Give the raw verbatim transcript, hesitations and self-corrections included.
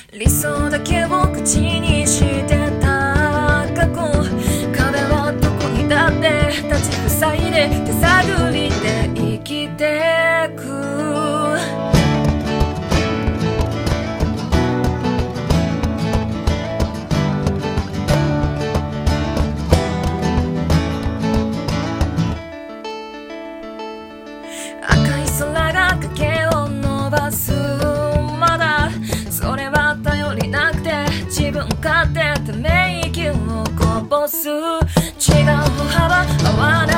理想だけを口にしてた過去、壁はどこにだって立ち塞いで手探りで生きてく。赤い空が影を伸ばす、まだそれは頼りなくて自分勝手ため息をこぼす。違う歩幅合わない